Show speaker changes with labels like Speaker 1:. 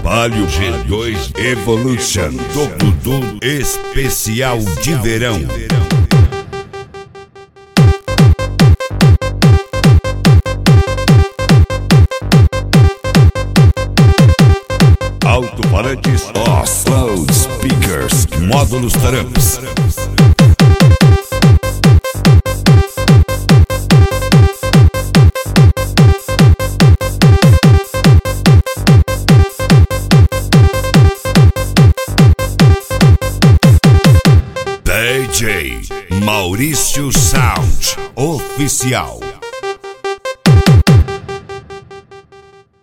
Speaker 1: Palio G2 Evolution do Dudu especial de verão. Alto-falantes, Oslo Speakers, módulos Trumps. DJ Maurício Sound Oficial.